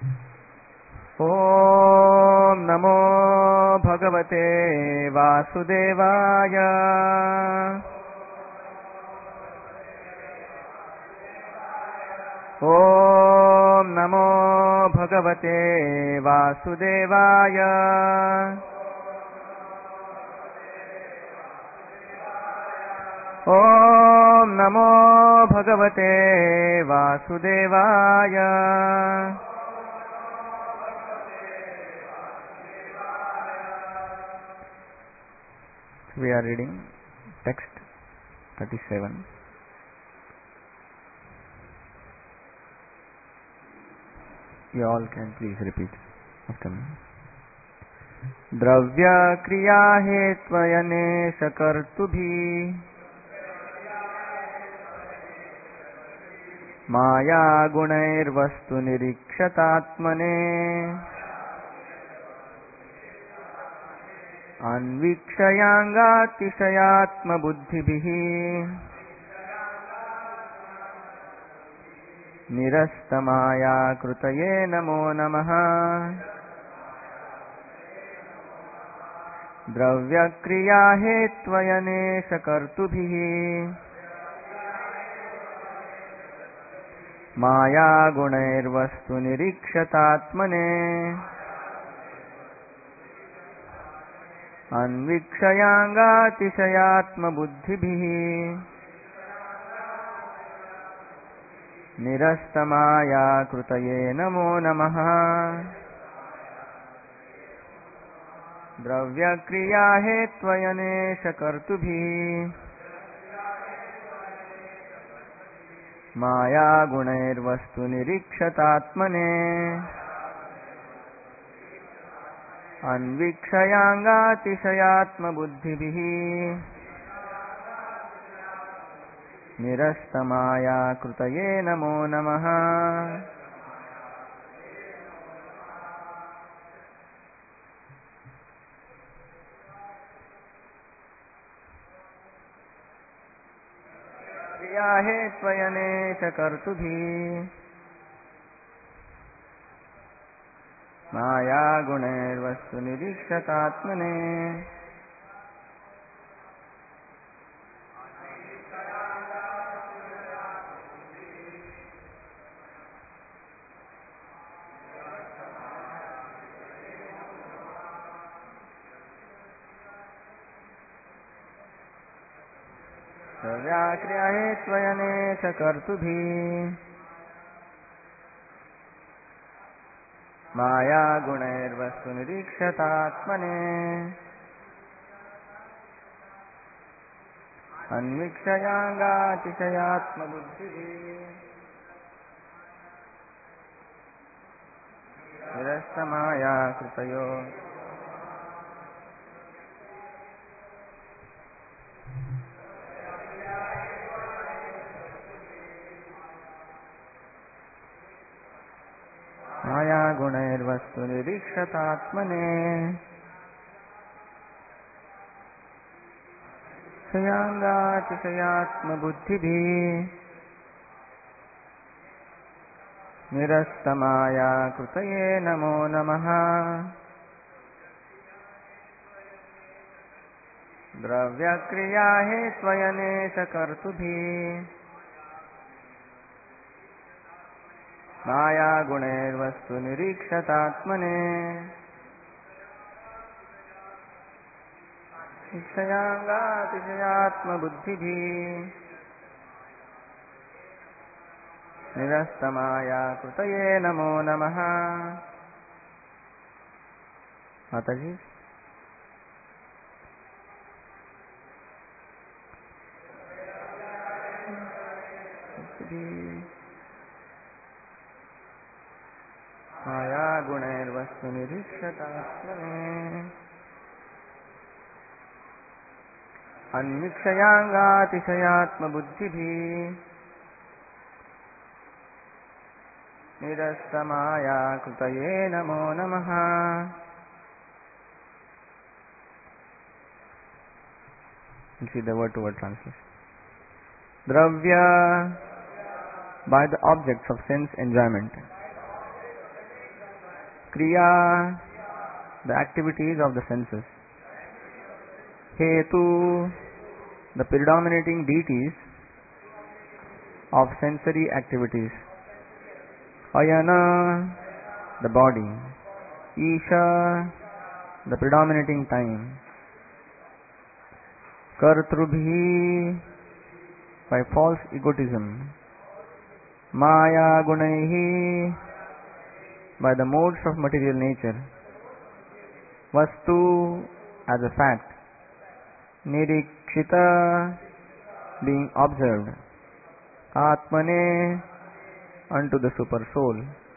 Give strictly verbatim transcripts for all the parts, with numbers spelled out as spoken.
ఓం నమో భగవతే వాసుదేవాయ. ఓం నమో భగవతే వాసుదేవాయ. ఓం నమో భగవతే వాసుదేవాయ. We are reading text thirty-seven. You all can please repeat after me. Dravya kriya hetvayane sakartubhi maya gunair vastu nirikshatatmane अन्वीक्षयांगातिशयात्म बुद्धिभिः निरस्तमाया कृतये नमो नमः. द्रव्यक्रिया हेत्वयनेशकर्तुभिः माया गुणैर्वस्तु निरीक्षतात्मने अन्वीक्षयांगातिशयात्मबुद्धिभिः निरस्तमाया कृतये नमो नमः. द्रव्यक्रिया हेत्वयनेशकर्तुभिः माया गुणैर्वस्तु निरीक्षतात्मने अन्वीक्षयांगातिशयात्मबुद्धिभिः निरस्तमाया कृतये नमो नमः. क्रिया हेत्वयनेशकर्तुभिः माया गुणैर्वस्तु निरीक्षतात्मने द्रव्याक्रिया हेत्वयनेशकर्तुभिः माया गुणैर्वस्तु निरीक्षतात्मने अन्वीक्षयांगातिशयात्मबुद्धिभिः निरस्तमाया कृतयो माया गुणैर्वस्तु निरीक्षतात्मने क्षयांगातिशयात्मबुद्धिभिः निरस्तमाया कृतये नमो नमः. द्रव्यक्रिया हेत्वयनेशकर्तुभिः माया गुणैर्वस्तु निरीक्षतात्मने क्षयांगातिशयात्मबुद्धिभिः निरस्तमाया कृतये नमो नमः. माताजी माया गुणैर्वस्तु निरीक्षतात्मने अन्वीक्षयांगातिशयात्मबुद्धिभिः निरस्तमाया कृतये नमो नमः. You see the word to word translation. Dravya, by the objects of sense enjoyment. Kriya, the activities of the senses. Hetu, the predominating deities of sensory activities. Ayana, the body. Isha, the predominating time. Kartrubhi, by false egotism. Maya gunaihi, by the modes of material nature. Vastu, as a fact. Nirikshita, being observed. Atmane, unto the super soul.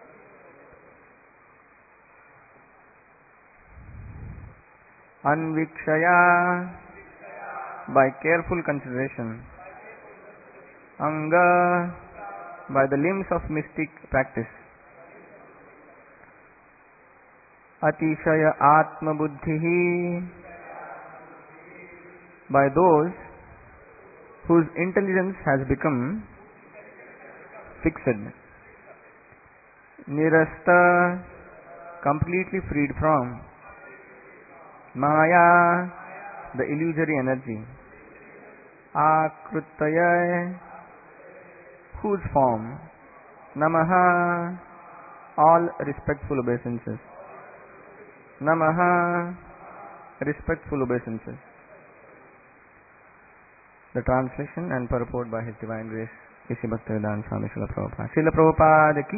Anvikshaya, by careful consideration. Anga, by the limbs of mystic practice. Atishaya Atma Buddhihi, by those whose intelligence has become fixed. Nirasta, completely freed from. Maya, the illusory energy. Akrutaya, whose form. Namaha, all respectful obeisances. Namaha, respectful obeisances. The translation and purport by His Divine Grace, Isi Bhaktivedanta Swami Srila Prabhupada. Srila Prabhupada ki.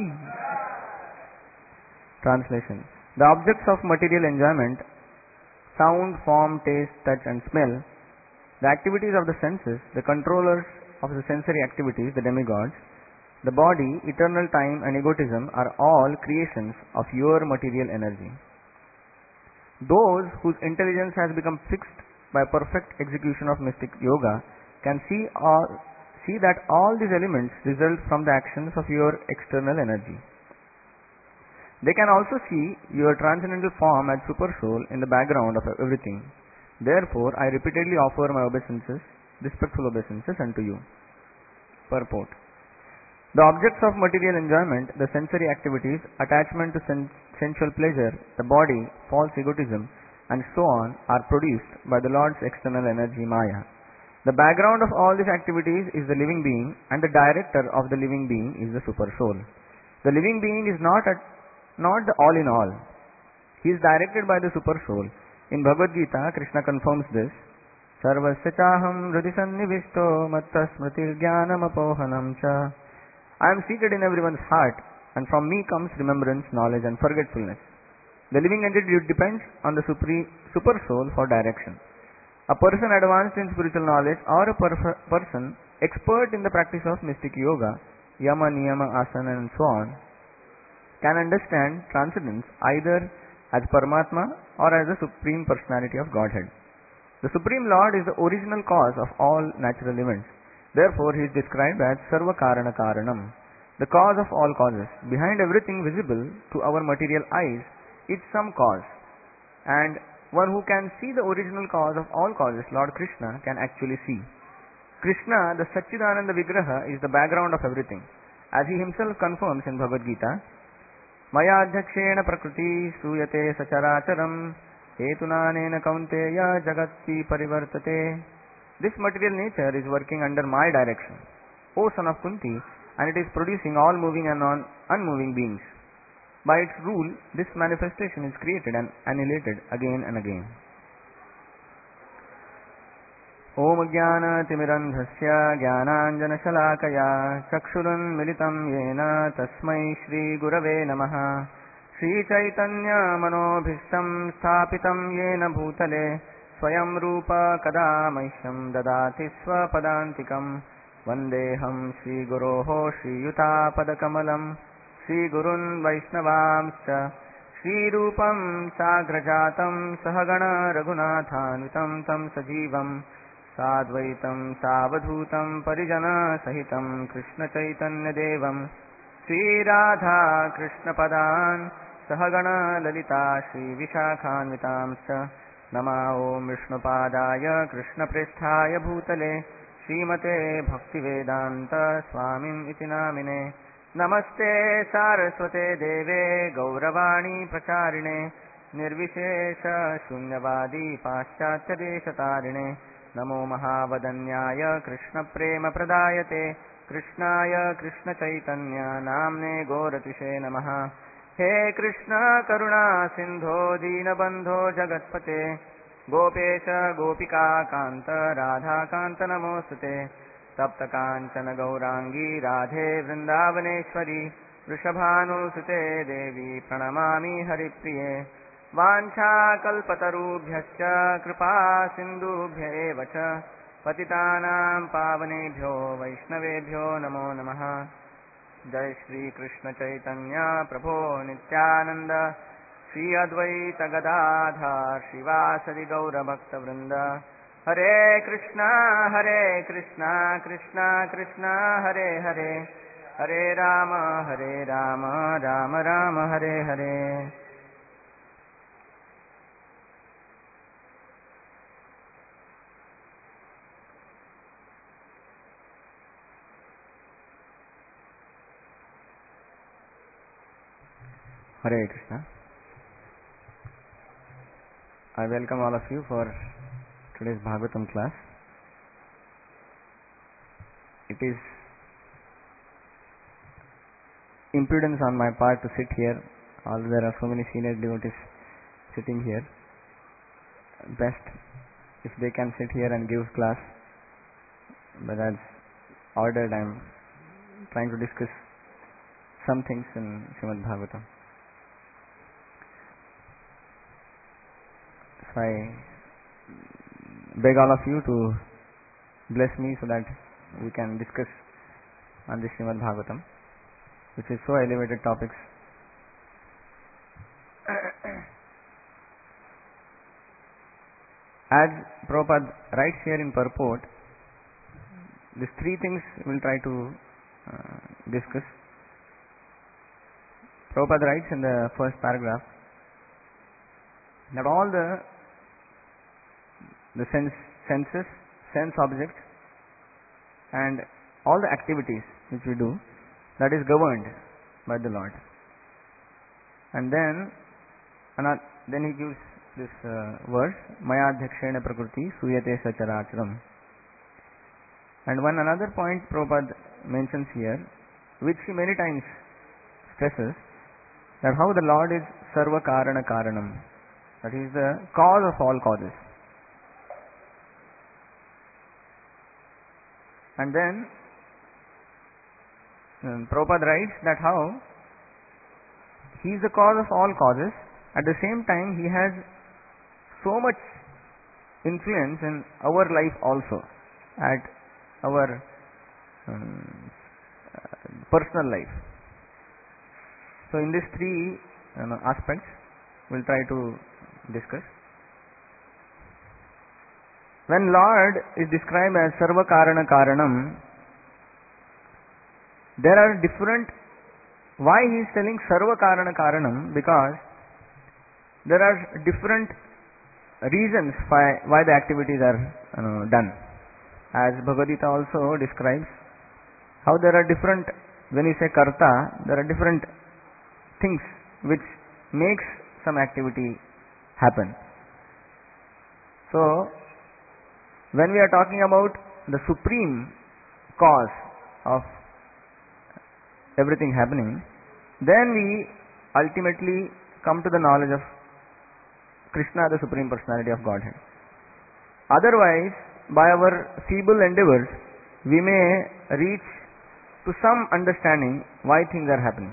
Translation. The objects of material enjoyment, sound, form, taste, touch and smell, the activities of the senses, the controllers of the sensory activities, the demigods, the body, eternal time and egotism are all creations of your material energy. Those whose intelligence has become fixed by perfect execution of mystic yoga can see all, see that all these elements result from the actions of your external energy. They can also see your transcendental form as super soul in the background of everything. Therefore, I repeatedly offer my obeisances, respectful obeisances unto you. Purport. The objects of material enjoyment, the sensory activities, attachment to sen- sensual pleasure, the body, false egotism, and so on are produced by the Lord's external energy Maya. The background of all these activities is the living being, and the director of the living being is the super soul. The living being is not at, not the all in all. He is directed by the super soul. In Bhagavad Gita, Krishna confirms this. Sarvasya chaham hridhi sannivishto matta smritir jnanam apohanam cha. I am seated in everyone's heart, and from me comes remembrance, knowledge and forgetfulness. The living entity depends on the supre- super soul for direction. A person advanced in spiritual knowledge or a per- person expert in the practice of mystic yoga, yama, niyama, asana and so on, can understand transcendence either as Paramatma or as the Supreme Personality of Godhead. The Supreme Lord is the original cause of all natural events. Therefore, he is described as Sarva Karana Karanam, the cause of all causes. Behind everything visible to our material eyes is some cause. And one who can see the original cause of all causes, Lord Krishna, can actually see. Krishna, the Satchidananda Vigraha, is the background of everything. As he himself confirms in Bhagavad Gita, Maya adhyakshena prakriti suyate sacharacharam hetunanena kaunteya jagatti parivartate. This material nature is working under my direction, O son of Kunti, and it is producing all moving and non unmoving beings. By its rule, this manifestation is created and annihilated again and again. Om Jnana Timirandhasya Jnananjana Shalakaya Chakshurun Militam Yena Tasmai Shri Gurave Namaha Shri Chaitanya Manobhishtam Sthapitam Yena Bhutale Swayam Rupa Kada Mahyam Dadati Swapadantikam Vandeham Shri Guroho Shri Yuta Padakamalam Shri Gurun Vaishnavamscha Shri Rupam Sagrajatam Sahagana Raghunathanvitam Tam Sajivam Sadvaitam Savadhutam Parijana Sahitam Krishna Chaitanya Devam Shri Radha Krishna Padan Sahagana Lalita Shri Vishakhanvitamscha Nama Om Vishnupadaya Krishna Pristhaya Bhutale Srimate Bhaktivedanta Swamim Iti Namine नमस्ते सारस्वते देवे गौरवाणी प्रचारिणे निर्विशेष शून्यवादी पाश्चात्यदेशतारिणे नमो महावदन्याय कृष्णप्रेमप्रदायते कृष्णाय कृष्णचैतन्य नाम्ने गौरतिशे नमः। हे कृष्ण करुणा सिन्धो दीनबन्धो जगत्पते गोपेश गोपिका कान्त राधाकान्त नमोऽस्तुते। तप्त काञ्चन गौरांगी राधे वृन्दावनेश्वरी वृषभानुसुते देवी प्रणमामि हरिप्रिये। वाञ्छाकल्पतरुभ्यश्च कृपा सिन्धुभ्य एव च पतितानां पावनेभ्यो वैष्णवेभ्यो नमो नमः। जय श्री कृष्ण चैतन्य प्रभो नित्यानंद श्री अद्वैत गदाधर श्रीवासदि गौरभक्तवृंद। हरे कृष्णा हरे कृष्णा कृष्णा कृष्णा हरे हरे हरे राम हरे Ram Ram Ram Hare Hare. Hare Krishna. I welcome all of you for today's Bhagavatam class. It is impudence on my part to sit here, although there are so many senior devotees sitting here. Best if they can sit here and give class, but as ordered I am trying to discuss some things in Srimad Bhagavatam. So I beg all of you to bless me so that we can discuss on this Srimad Bhagavatam, which is so elevated topics. As Prabhupada writes here in purport, these three things we will try to uh, discuss. Prabhupada writes in the first paragraph that all the the sense, senses, sense objects and all the activities which we do, that is governed by the Lord. And then another, then he gives this uh, verse, Maya Dhakshena Prakriti Suyate Sacharacharam. And one another point Prabhupada mentions here, which he many times stresses, that how the Lord is Sarva Karana Karanam, that he is the cause of all causes. And then um, Prabhupada writes that how he is the cause of all causes, at the same time he has so much influence in our life also, at our um, personal life. So in these three you know, aspects we will try to discuss. When Lord is described as Sarva Karana Karanam, there are different, why he is telling Sarva Karana Karanam? Because there are different reasons why, why the activities are you know, done. As Bhagavad Gita also describes how there are different, when you say Karta, there are different things which makes some activity happen. So, when we are talking about the supreme cause of everything happening, then we ultimately come to the knowledge of Krishna, the Supreme Personality of Godhead. Otherwise, by our feeble endeavors, we may reach to some understanding why things are happening.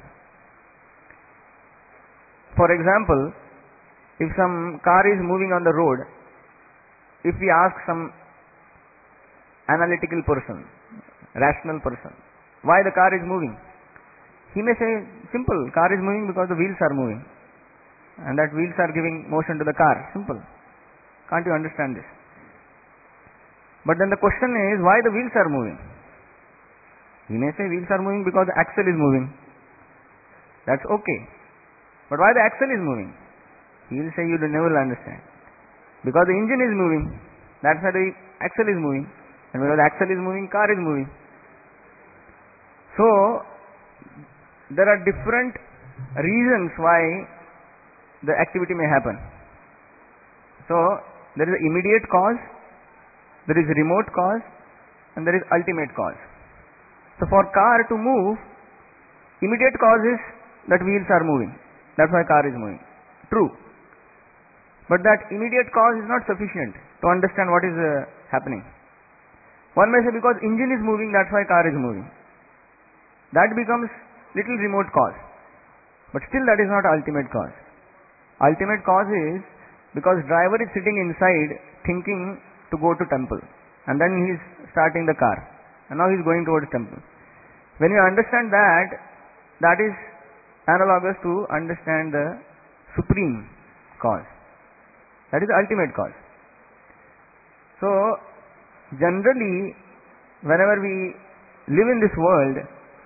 For example, if some car is moving on the road, if we ask some analytical person, rational person, why the car is moving, he may say, simple, car is moving because the wheels are moving, and that wheels are giving motion to the car. Simple. Can't you understand this? But then the question is, why the wheels are moving? He may say wheels are moving because the axle is moving. That's okay. But why the axle is moving? He will say, you will never understand. Because the engine is moving, that's why the axle is moving. And because the axle is moving, car is moving. So, there are different reasons why the activity may happen. So there is immediate cause, there is remote cause, and there is ultimate cause. So for car to move, immediate cause is that wheels are moving. That's why car is moving. True. But that immediate cause is not sufficient to understand what is uh, happening. One may say because engine is moving, that's why car is moving. That becomes little remote cause. But still that is not ultimate cause. Ultimate cause is because driver is sitting inside thinking to go to temple. And then he is starting the car. And now he is going towards temple. When you understand that, that is analogous to understand the supreme cause. That is the ultimate cause. So, generally, whenever we live in this world,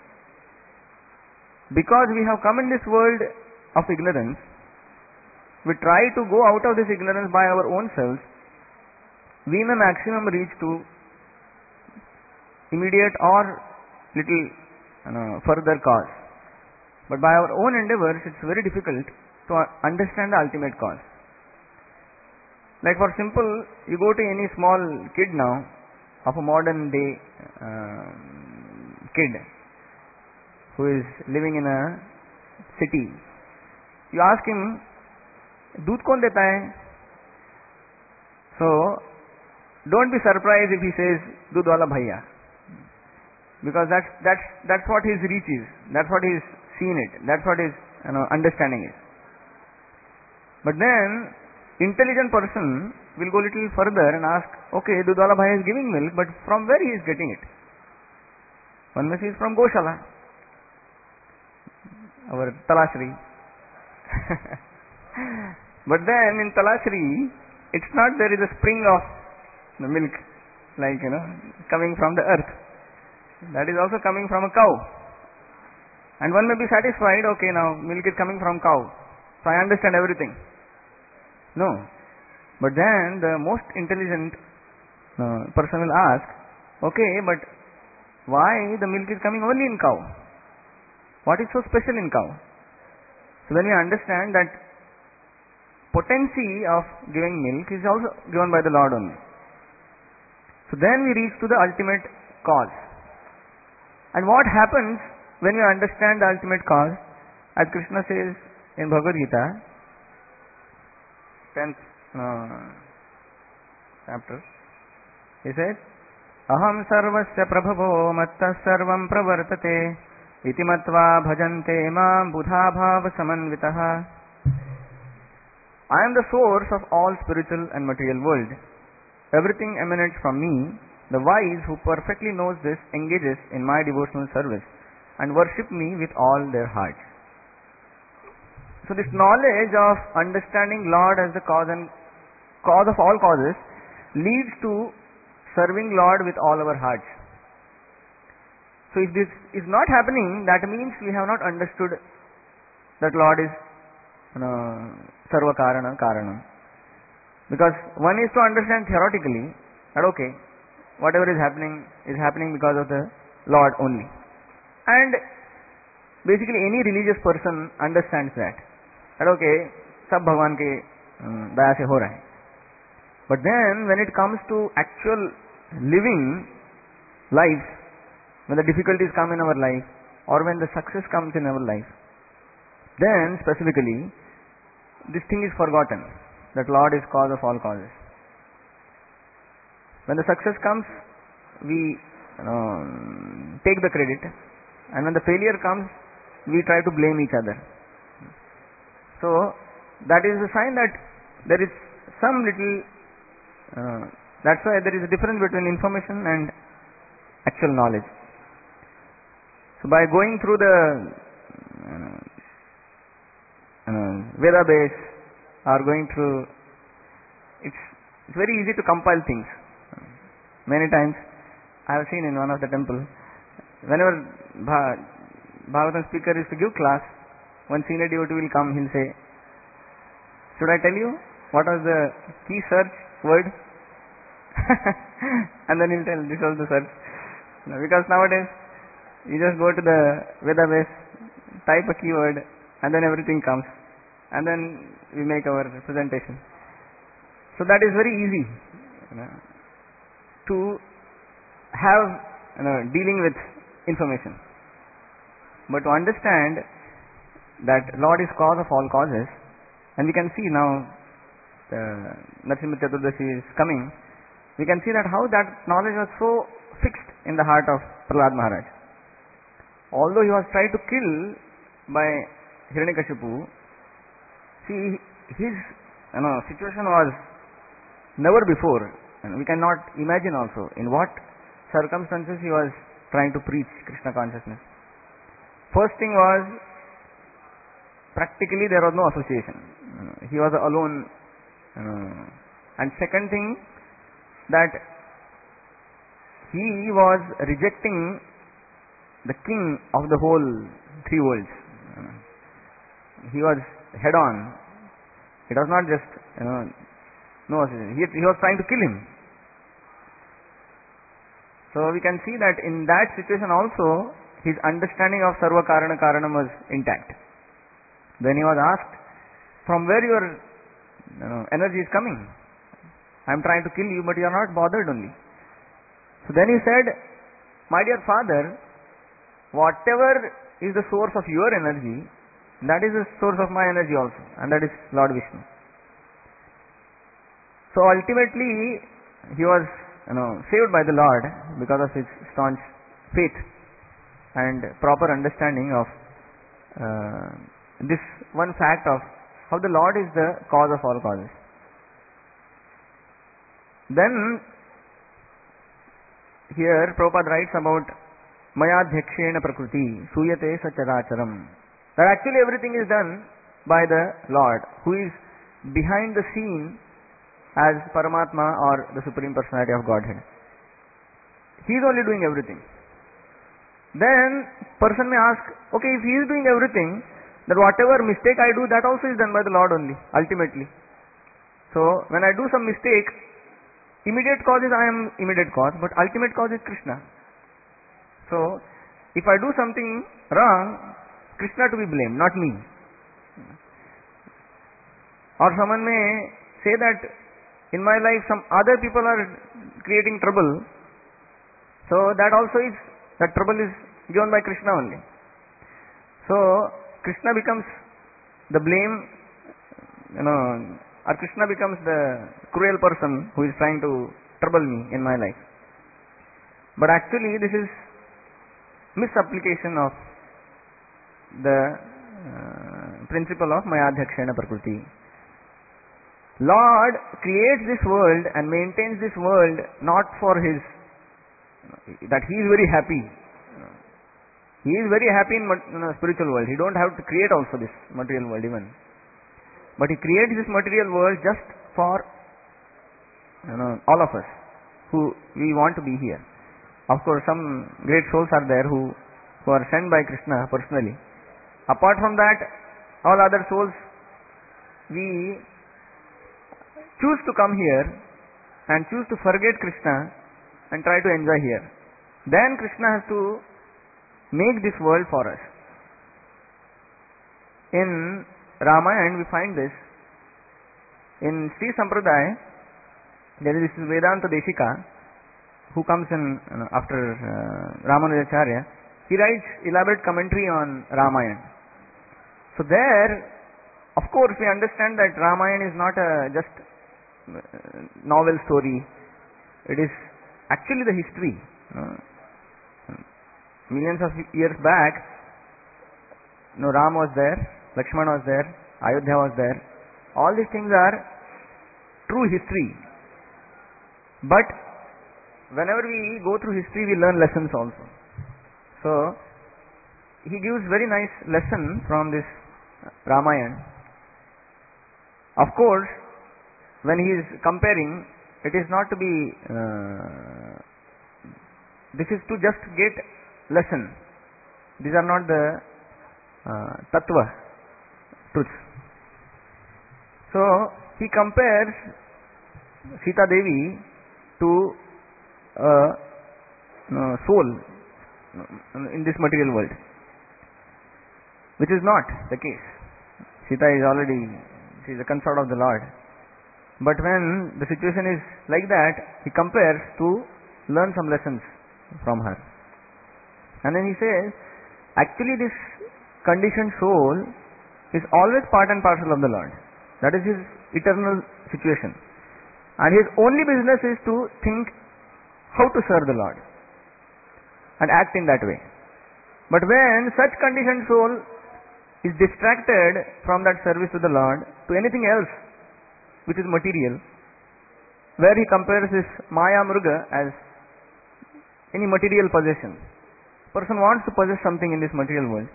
because we have come in this world of ignorance, we try to go out of this ignorance by our own selves. We may maximum reach to immediate or little you know, further cause. But by our own endeavors, it's very difficult to understand the ultimate cause. Like for simple, you go to any small kid now, of a modern day uh, kid who is living in a city. You ask him, दूध कौन देता है? So, don't be surprised if he says, दूध वाला भैया. Because that's, that's, that's what his reach is. That's what he's seen it. That's what his you know, understanding is. But then, intelligent person will go little further and ask, okay, दूध वाला भैया is giving milk, but from where he is getting it? One may say from Goshala, our Talashri. But then in Talashri, it's not there is a spring of the milk, like, you know, coming from the earth. That is also coming from a cow. And one may be satisfied, okay, now milk is coming from cow, so I understand everything. No. But then the most intelligent uh, person will ask, okay, but why the milk is coming only in cow? What is so special in cow? So when you understand that potency of giving milk is also given by the Lord only. So then we reach to the ultimate cause. And what happens when you understand the ultimate cause? As Krishna says in Bhagavad Gita, tenth uh, chapter, he says, Aham sarvasya prabhavo matta sarvam pravartate iti matva bhajante mam buddha bhava samanvitaha. I am the source of all spiritual and material world. Everything emanates from me. The wise who perfectly knows this engages in my devotional service and worship me with all their hearts. So this knowledge of understanding Lord as the cause and cause of all causes leads to serving Lord with all our hearts. So if this is not happening, that means we have not understood that Lord is you know, Sarva Karana Karanam. Because one is to understand theoretically that okay, whatever is happening is happening because of the Lord only. And basically any religious person understands that. That okay, sab Bhagwan ke daya se ho raha hai. But then when it comes to actual living life, when the difficulties come in our life or when the success comes in our life, then specifically this thing is forgotten, that Lord is cause of all causes. When the success comes, we you know, take the credit, and when the failure comes, we try to blame each other. So that is a sign that there is some little uh, that's why there is a difference between information and actual knowledge. So by going through the uh, uh, Veda base or going through, it's, it's very easy to compile things. Many times I have seen in one of the temple, whenever Bha- Bhagavatam speaker is to give class, one senior devotee will come, he'll say, should I tell you what was the key search word? And then he'll tell, this was the search. Because nowadays, you just go to the Veda base, type a keyword, and then everything comes, and then we make our presentation. So that is very easy, you know, to have, you know, dealing with information. But to understand that Lord is cause of all causes, and we can see now uh, Narasimha Chaturdashi is coming, we can see that how that knowledge was so fixed in the heart of Prahlad Maharaj. Although he was tried to kill by Hiranyakashipu, see, his, you know, situation was never before, and we cannot imagine also in what circumstances he was trying to preach Krishna consciousness. First thing was, practically there was no association. He was alone. And second thing, that he was rejecting the king of the whole three worlds. He was head on. It was not just, you know, no association. He, he was trying to kill him. So we can see that in that situation also, his understanding of Sarva Karana Karanam was intact. When he was asked, from where your, you know, energy is coming? I am trying to kill you, but you are not bothered only. So then he said, my dear father, whatever is the source of your energy, that is the source of my energy also, and that is Lord Vishnu. So ultimately, he was, you know, saved by the Lord because of his staunch faith and proper understanding of uh, this one fact of how the Lord is the cause of all causes. Then here Prabhupada writes about Mayadhyakshena Prakriti Suyate Sacharacharam. That actually everything is done by the Lord, who is behind the scene as Paramatma or the Supreme Personality of Godhead. He is only doing everything. Then person may ask, okay, if he is doing everything, then whatever mistake I do, that also is done by the Lord only, ultimately. So when I do some mistake, immediate cause is I am immediate cause, but ultimate cause is Krishna. So if I do something wrong, Krishna to be blamed, not me. Or someone may say that in my life some other people are creating trouble, so that also is, that trouble is given by Krishna only. So Krishna becomes the blame, you know, or Krishna becomes the cruel person who is trying to trouble me in my life. But actually this is misapplication of the uh, principle of Mayadhyakshena Prakriti. Lord creates this world and maintains this world not for his, that he is very happy. He is very happy in you know, spiritual world. He don't have to create also this material world even. But he creates this material world just for, you know, all of us who we want to be here. Of course, some great souls are there who, who are sent by Krishna personally. Apart from that, all other souls, we choose to come here and choose to forget Krishna and try to enjoy here. Then Krishna has to make this world for us. In Ramayana we find this. In Sri Sampradaya, there is this Vedanta Deshika who comes in you know, after uh, Ramanujacharya. He writes elaborate commentary on Ramayana. So there, of course, we understand that Ramayana is not a just uh, novel story. It is actually the history. You know. Millions of years back, you know, Ram was there, Lakshmana was there, Ayodhya was there. All these things are true history. But whenever we go through history, we learn lessons also. So he gives very nice lesson from this Ramayana. Of course, when he is comparing, it is not to be, uh, this is to just get lesson. These are not the uh, tattva truths. So he compares Sita Devi to a uh, soul in this material world. which is not the case. Sita is already, she is a consort of the Lord. But when the situation is like that, he compares to learn some lessons from her. And then he says, actually this conditioned soul is always part and parcel of the Lord. That is his eternal situation. And his only business is to think how to serve the Lord and act in that way. But when such conditioned soul is distracted from that service to the Lord to anything else which is material, where he compares this Maya Mruga as any material possession. Person wants to possess something in this material world.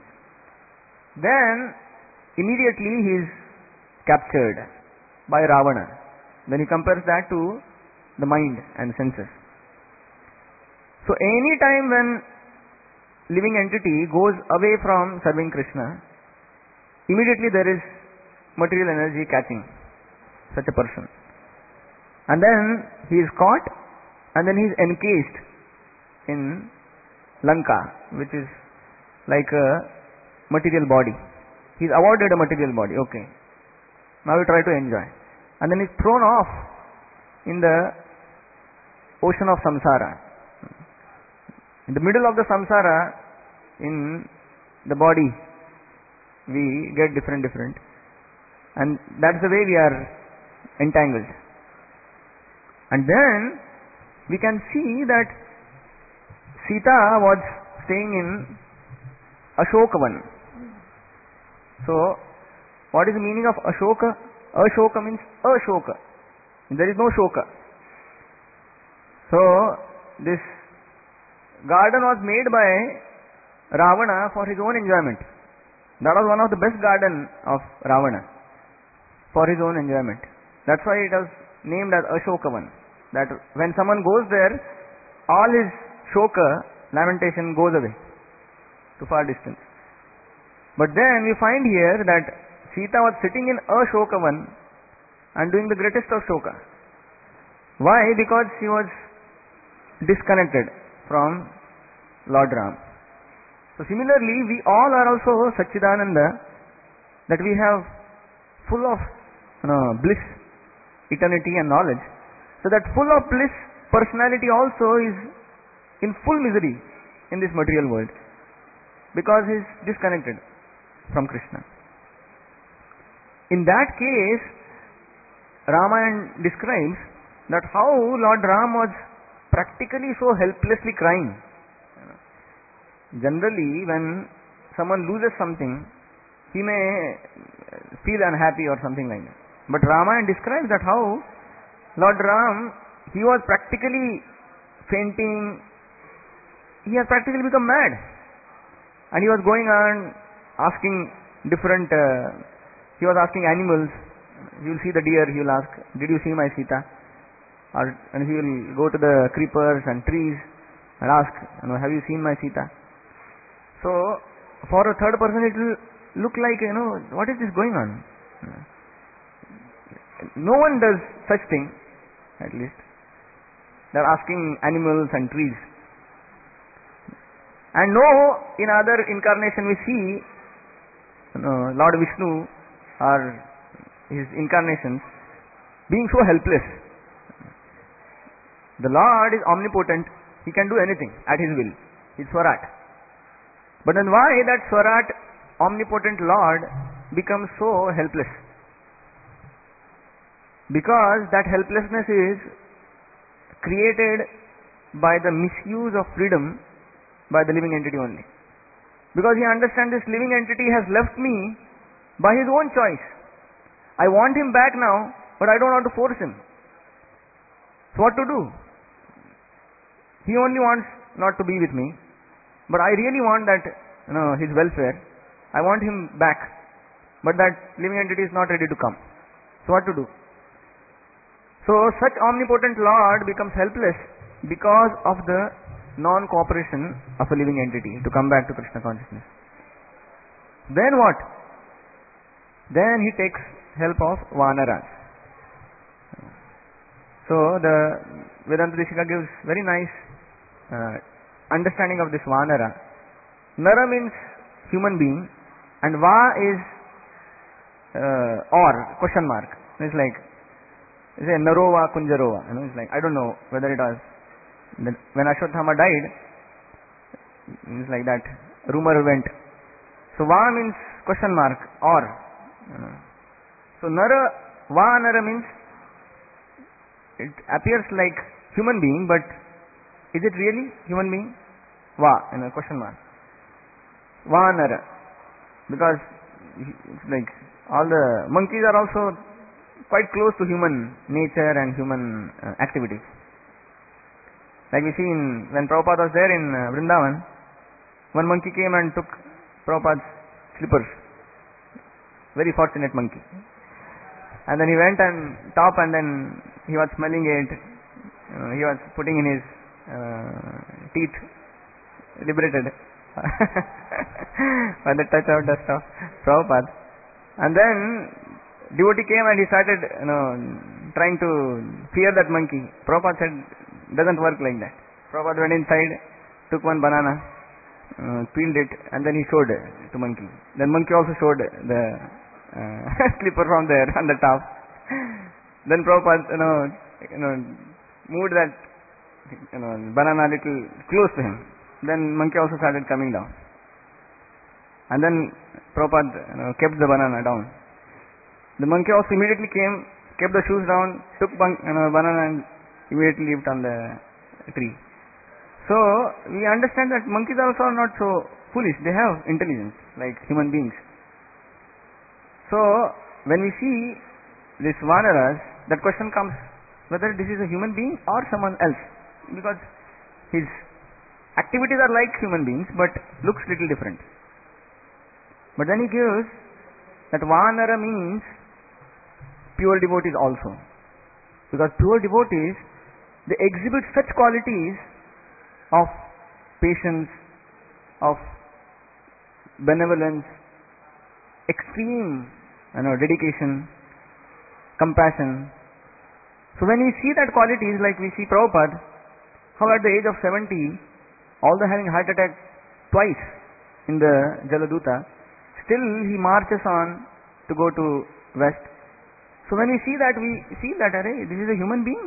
Then immediately he is captured by Ravana. Then he compares that to the mind and senses. So any time when living entity goes away from serving Krishna, immediately there is material energy catching such a person. And then he is caught and then he is encased in Lanka, which is like a material body. He is awarded a material body. Okay. Now we try to enjoy. And then he is thrown off in the ocean of samsara. In the middle of the samsara, in the body, we get different, different. And that's the way we are entangled. And then we can see that Sita was staying in Ashokavan. So, what is the meaning of Ashoka? Ashoka means Ashoka. There is no Shoka. So, this garden was made by Ravana for his own enjoyment. That was one of the best garden of Ravana for his own enjoyment. That's why it was named as Ashokavan. That when someone goes there, all his shoka, lamentation goes away to far distance. But then we find here that Sita was sitting in Ashokavan and doing the greatest of shoka. Why? Because she was disconnected from Lord Ram. So similarly, we all are also Satchidananda, that we have full of you know, bliss, eternity and knowledge. So that full of bliss personality also is in full misery in this material world because he is disconnected from Krishna. In that case, Ramayana describes that how Lord Ram was practically so helplessly crying. Generally, when someone loses something, he may feel unhappy or something like that. But Ramayana describes that how Lord Ram, he was practically fainting, he has practically become mad. And he was going on asking different, uh, he was asking animals, you will see the deer, he will ask, did you see my Sita? Or, and he will go to the creepers and trees and ask, you know, have you seen my Sita? So, for a third person it will look like, you know, what is this going on? No one does such thing, at least. They are asking animals and trees. And no, in other incarnation we see, you know, Lord Vishnu or his incarnations being so helpless. The Lord is omnipotent, he can do anything at his will. He is Swarat. But then why that Swarat, omnipotent Lord, becomes so helpless? Because that helplessness is created by the misuse of freedom by the living entity only. Because he understands this living entity has left me by his own choice. I want him back now, but I don't want to force him. So what to do? He only wants not to be with me, but I really want that, you know, his welfare. I want him back, but that living entity is not ready to come. So what to do? So such omnipotent Lord becomes helpless because of the non-cooperation of a living entity to come back to Krishna consciousness. Then what? Then he takes help of Vanaras. So the Vedanta Deshika gives very nice uh, understanding of this Vanara. Nara means human being and Va is uh, or question mark. It's like it's a Narova Kunjarova. You know, it's like I don't know whether it was when Ashwatthama died. It's like that rumor went. So Va means question mark or. You know. So Nara Va Nara means it appears like human being, but is it really human being? Va, you know, question mark. Va Nara, because it's like all the monkeys are also quite close to human nature and human uh, activities. Like we see in, when Prabhupada was there in uh, Vrindavan, one monkey came and took Prabhupada's slippers. Very fortunate monkey. And then he went and top and then he was smelling it. Uh, he was putting in his uh, teeth, liberated by the touch of dust of Prabhupada. And then devotee came and he started, you know, trying to fear that monkey. Prabhupada said, doesn't work like that. Prabhupada went inside, took one banana, uh, peeled it, and then he showed to monkey. Then monkey also showed the uh, slipper from there on the top. Then Prabhupada, you know, you know, moved that, you know, banana little close to him. Then monkey also started coming down. And then Prabhupada, you know, kept the banana down. The monkey also immediately came, kept the shoes down, took ban- you know, banana and immediately lived on the tree. So we understand that monkeys also are not so foolish. They have intelligence like human beings. So when we see this Vanaras, that question comes whether this is a human being or someone else, because his activities are like human beings but looks little different. But then he gives that Vanara means pure devotees also, because pure devotees, they exhibit such qualities of patience, of benevolence, extreme, you know, dedication, compassion. So when we see that qualities, like we see Prabhupada, how at the age of seventy, although having heart attack twice in the Jaladuta, still he marches on to go to West. So when we see that, we see that, array, this is a human being.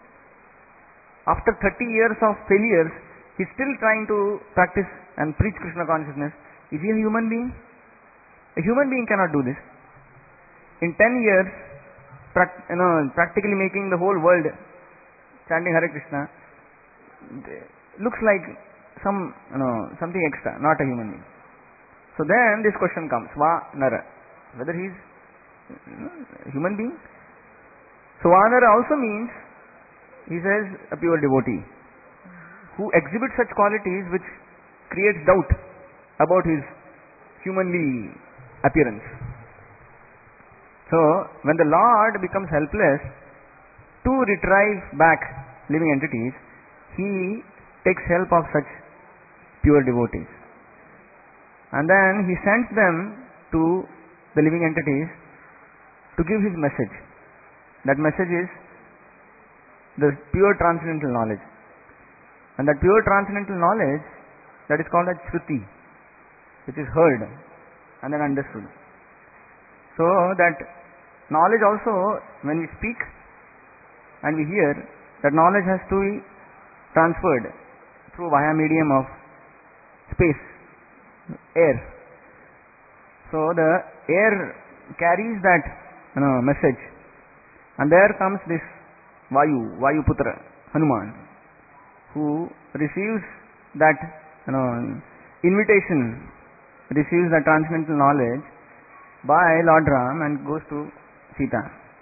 After thirty years of failures, he is still trying to practice and preach Krishna consciousness. Is he a human being? A human being cannot do this. In ten years, pract- you know, practically making the whole world chanting Hare Krishna, looks like some, you know, something extra, not a human being. So then this question comes, Va Nara, whether he is a human being. So Va Nara also means, he says, a pure devotee who exhibits such qualities which creates doubt about his humanly appearance. So when the Lord becomes helpless to retrieve back living entities, he takes help of such pure devotees. And then he sends them to the living entities to give his message. That message is the pure transcendental knowledge. And that pure transcendental knowledge, that is called as Shruti, which is heard and then understood. So that knowledge also, when we speak and we hear, that knowledge has to be transferred through via medium of space, air. So the air carries that, you know, message, and there comes this Vayu, Vayuputra, Hanuman, who receives that, you know, invitation, receives that transcendental knowledge by Lord Ram and goes to Sita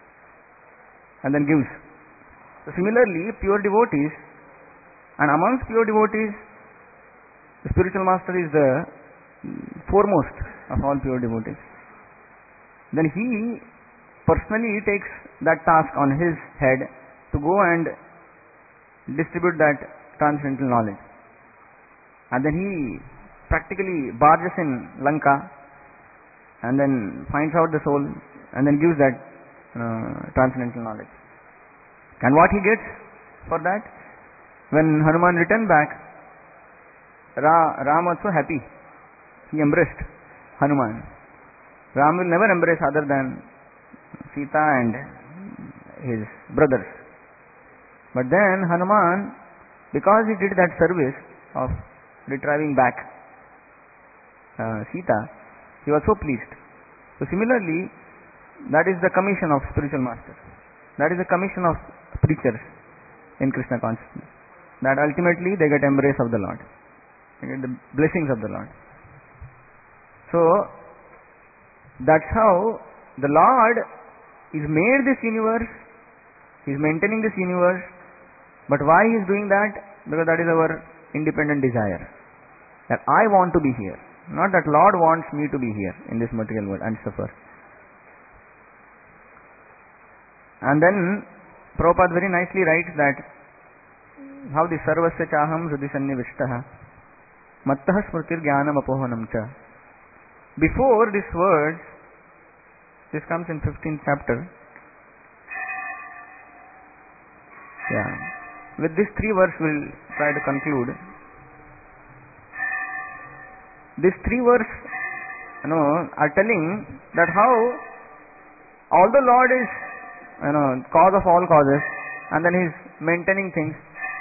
and then gives. So similarly, pure devotees, and amongst pure devotees, the spiritual master is the foremost of all pure devotees. Then he personally takes that task on his head to go and distribute that transcendental knowledge. And then he practically barges in Lanka and then finds out the soul and then gives that uh, transcendental knowledge. And what he gets for that? When Hanuman returned back, Ra, Ram was so happy. He embraced Hanuman Ram will never embrace other than Sita and his brothers. But then Hanuman, because he did that service of retrieving back uh, Sita, he was so pleased. So similarly, that is the commission of spiritual masters. That is the commission of preachers in Krishna consciousness. That ultimately they get embrace of the Lord. They get the blessings of the Lord. So, that's how the Lord is made this universe, He is maintaining this universe, but why He is doing that? Because that is our independent desire. That I want to be here. Not that Lord wants me to be here in this material world and suffer. And then Prabhupada very nicely writes that how the sarvasya chaham hridhi sannivishtaha mattah smritir jnanam apohanam cha. Before these words, this comes in fifteenth chapter. Yeah. With these three verses we'll try to conclude. These three verses, you know, are telling that how although Lord is, you know, cause of all causes, and then He is maintaining things.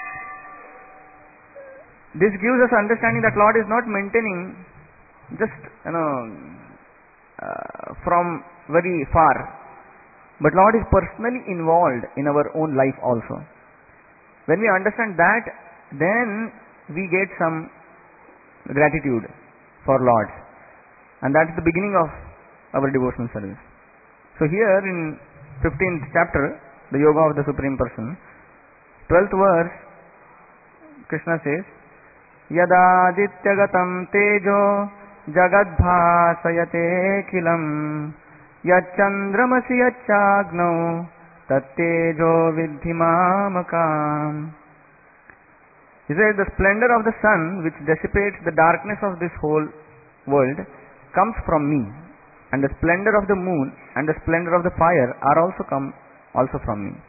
This gives us understanding that Lord is not maintaining just, you know, uh, from very far, but Lord is personally involved in our own life also. When we understand that, then we get some gratitude for Lord, and that's the beginning of our devotional service. So here in fifteenth chapter, the Yoga of the Supreme Person, twelfth verse, Krishna says, Yadadityagatam tejo jagadbhasayate kilam yachandramasi yachagno tattejo vidhimamakam. He says, the splendor of the sun which dissipates the darkness of this whole world comes from me, and the splendor of the moon and the splendor of the fire are also come also from me.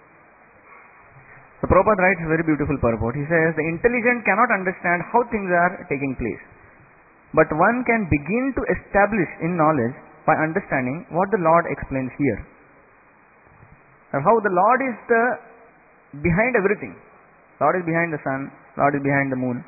So Prabhupada writes a very beautiful purport. He says, the intelligent cannot understand how things are taking place, but one can begin to establish in knowledge by understanding what the Lord explains here. And how the Lord is the behind everything. Lord is behind the sun, Lord is behind the moon.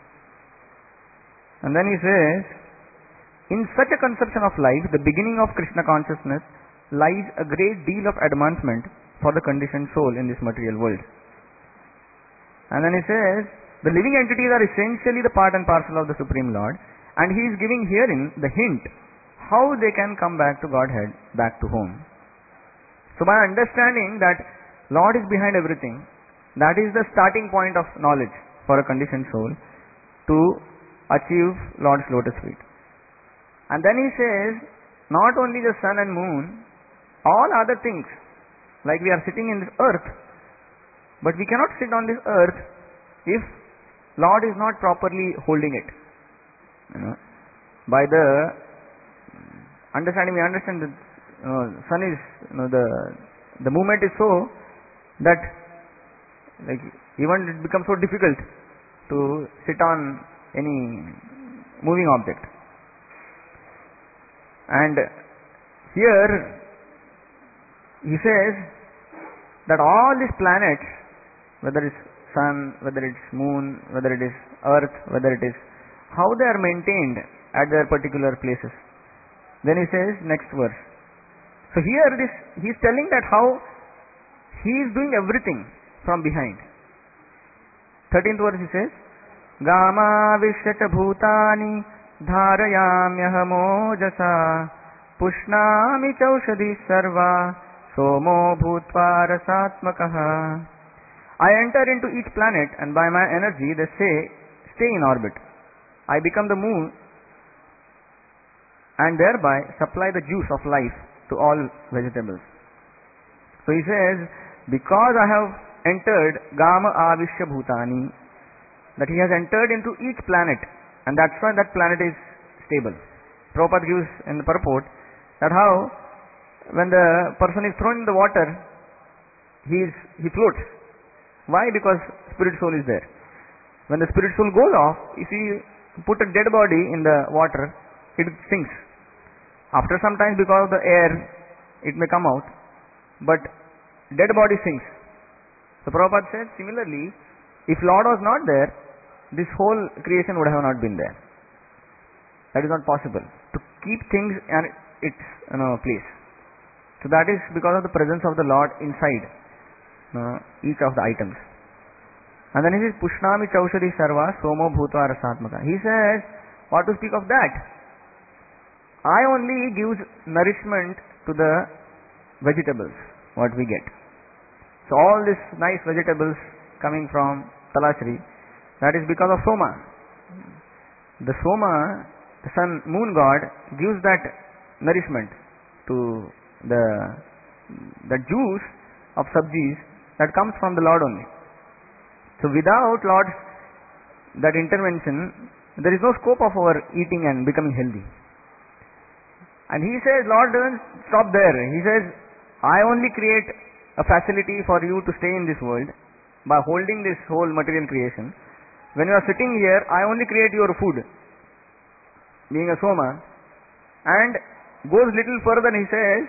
And then he says, in such a conception of life, the beginning of Krishna consciousness lies a great deal of advancement for the conditioned soul in this material world. And then he says, the living entities are essentially the part and parcel of the Supreme Lord, and he is giving herein the hint how they can come back to Godhead, back to home. So by understanding that Lord is behind everything, that is the starting point of knowledge for a conditioned soul to achieve Lord's lotus feet. And then he says, not only the sun and moon, all other things, like we are sitting in this earth, but we cannot sit on this earth if Lord is not properly holding it. You know, by the understanding, we understand that you know, sun is, you know, the the movement is so that like even it becomes so difficult to sit on any moving object. And here he says that all these planets, whether it's sun, whether it's moon, whether it is earth, whether it is, how they are maintained at their particular places. Then he says, next verse. So here this, he is telling that how he is doing everything from behind. thirteenth verse he says, Gama vishyacha bhutani dharayamyahamo pushnami chaushadhi sarva somo bhutva rasatmakaha. I enter into each planet, and by my energy they say, stay in orbit. I become the moon and thereby supply the juice of life to all vegetables. So he says, because I have entered Gama Avishya Bhutani, that he has entered into each planet, and that's why that planet is stable. Prabhupada gives in the purport that how when the person is thrown in the water, he is, he floats. Why? Because spirit soul is there. When the spirit soul goes off, if you put a dead body in the water, it sinks. After some time, because of the air, it may come out, but dead body sinks. So Prabhupada says, similarly, if Lord was not there, this whole creation would have not been there. That is not possible. To keep things in its you know, place. So that is because of the presence of the Lord inside uh, each of the items. And then he says, Pushnami Chaushadi Sarva Somo Bhutva Rasatmaka. He says, what to speak of that? I only gives nourishment to the vegetables, what we get. So all these nice vegetables coming from Talashri, that is because of Soma. The Soma, the sun, moon god, gives that nourishment to the, the juice of sabjis that comes from the Lord only. So without Lord's that intervention, there is no scope of our eating and becoming healthy. And he says, Lord doesn't stop there. He says, I only create a facility for you to stay in this world by holding this whole material creation. When you are sitting here, I only create your food, being a Soma, and goes little further. He says,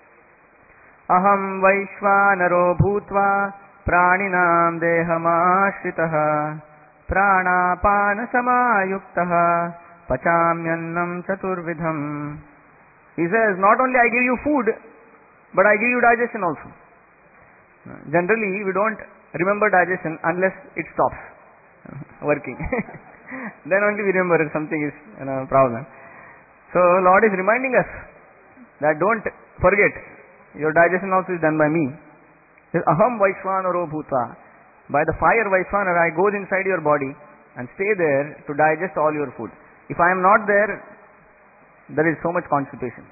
Aham Vaishvanaro Bhutva Praninam Dehamashritah Pranapana Samayuktaha Pachamyannam Chaturvidham. He says, not only I give you food, but I give you digestion also. Generally, we don't remember digestion unless it stops working. Then only we remember if something is you know, problem. So Lord is reminding us that don't forget, your digestion also is done by me. He says, Aham Vaishvanaro Bhutva. By the fire Vaishvanara, I goes inside your body and stay there to digest all your food. If I am not there, there is so much constipation.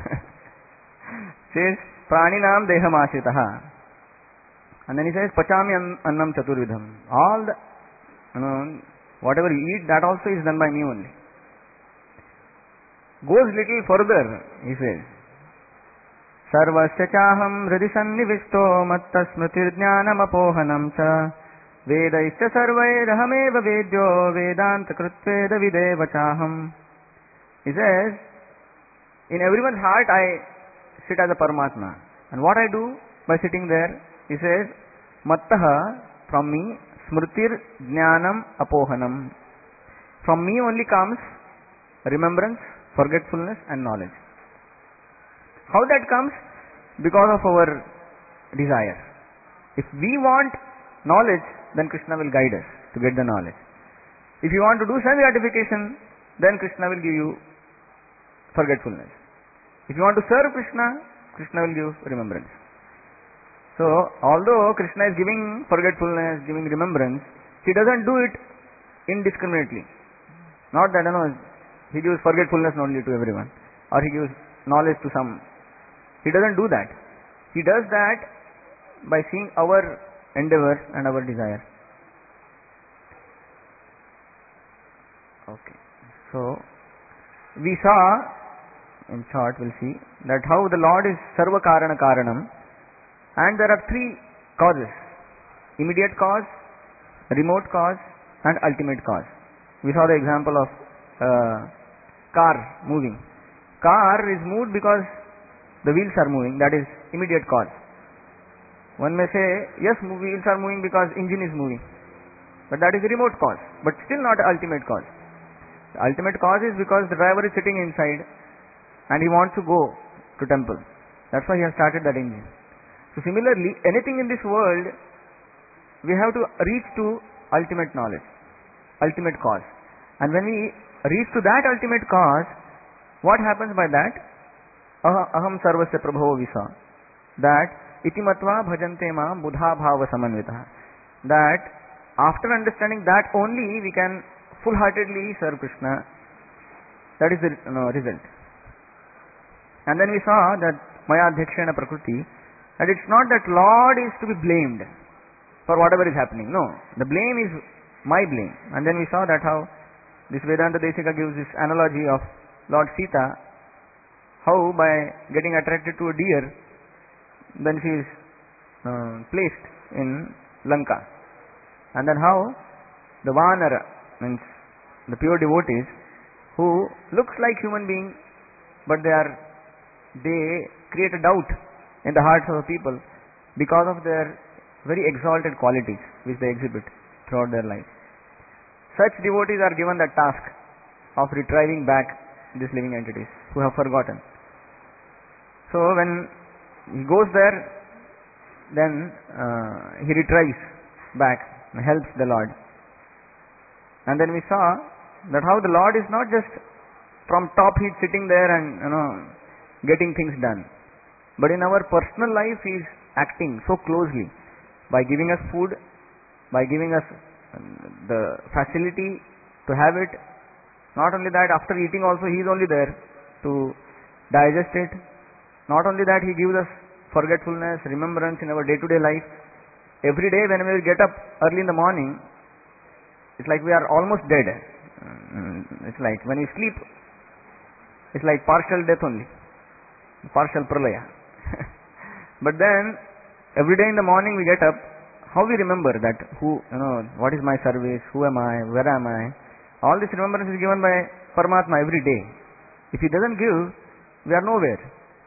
Says, Praninam Deham Ashitaha. And then he says, Pachami Annam Chaturvidham. All the, you know, whatever you eat, that also is done by me only. Goes little further, he says, Sarvasya chaham hridhi sannivisto matta smritir jnanam apohanam cha vedaischa sarvairahameva vedyo vedanta krutveda videva chaham. He says, in everyone's heart I sit as a Paramatma. And what I do by sitting there, he says, Mattaha, from me, smritir jnanam apohanam. From me only comes remembrance, forgetfulness and knowledge. How that comes? Because of our desire. If we want knowledge, then Krishna will guide us to get the knowledge. If you want to do self-gratification, then Krishna will give you forgetfulness. If you want to serve Krishna, Krishna will give remembrance. So, although Krishna is giving forgetfulness, giving remembrance, he doesn't do it indiscriminately. Not that, you know, he gives forgetfulness only to everyone, or he gives knowledge to some. He doesn't do that. He does that by seeing our endeavors and our desires. Okay. So, we saw, in short we'll see, that how the Lord is Sarva Karana Karanam, and there are three causes: immediate cause, remote cause, and ultimate cause. We saw the example of uh, car moving. Car is moved because the wheels are moving, that is immediate cause. One may say, yes, wheels are moving because engine is moving, but that is a remote cause, but still not the ultimate cause. The ultimate cause is because the driver is sitting inside and he wants to go to temple. That's why he has started that engine. So similarly, anything in this world, we have to reach to ultimate knowledge, ultimate cause. And when we reach to that ultimate cause, what happens by that? Aham sarvasya prabhavo visa. That iti matva bhajante ma buddha bhava samanvita. That after understanding that only we can full-heartedly serve Krishna. That is the you know, result. And then we saw that maya adhyakshena prakriti, that it's not that Lord is to be blamed for whatever is happening. No, the blame is my blame. And then we saw that how this Vedanta Desika gives this analogy of Lord Sita, how by getting attracted to a deer, then she is uh, placed in Lanka. And then how the Vanara, means the pure devotees, who looks like human being, but they are they create a doubt in the hearts of the people because of their very exalted qualities which they exhibit throughout their life. Such devotees are given the task of retrieving back these living entities who have forgotten. So when he goes there, then uh, he retrieves back and helps the Lord. And then we saw that how the Lord is not just from top, he is sitting there and you know getting things done, but in our personal life he is acting so closely by giving us food, by giving us the facility to have it. Not only that, after eating also he is only there to digest it. Not only that, he gives us forgetfulness, remembrance in our day-to-day life. Every day when we get up early in the morning, it's like we are almost dead. It's like when we sleep, it's like partial death only, partial pralaya. But then every day in the morning we get up, how we remember that who, you know, what is my service, who am I, where am I? All this remembrance is given by Paramatma every day. If he doesn't give, we are nowhere.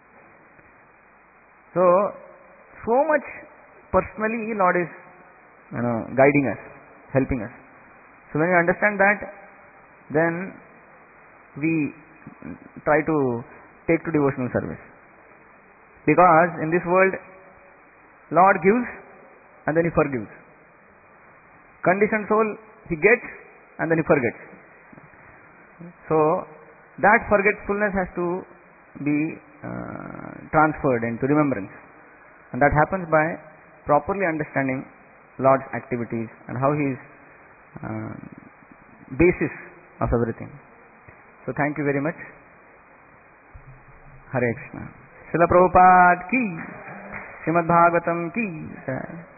So, so much personally Lord is, you know, guiding us, helping us. So when we understand that, then we try to take to devotional service. Because in this world, Lord gives and then he forgives. Conditioned soul, he gets and then he forgets. So that forgetfulness has to be uh, transferred into remembrance, and that happens by properly understanding Lord's activities and how he is uh, basis of everything. So thank you very much. Hare Krishna. Srila Prabhupada ki, Srimad Bhagavatam ki.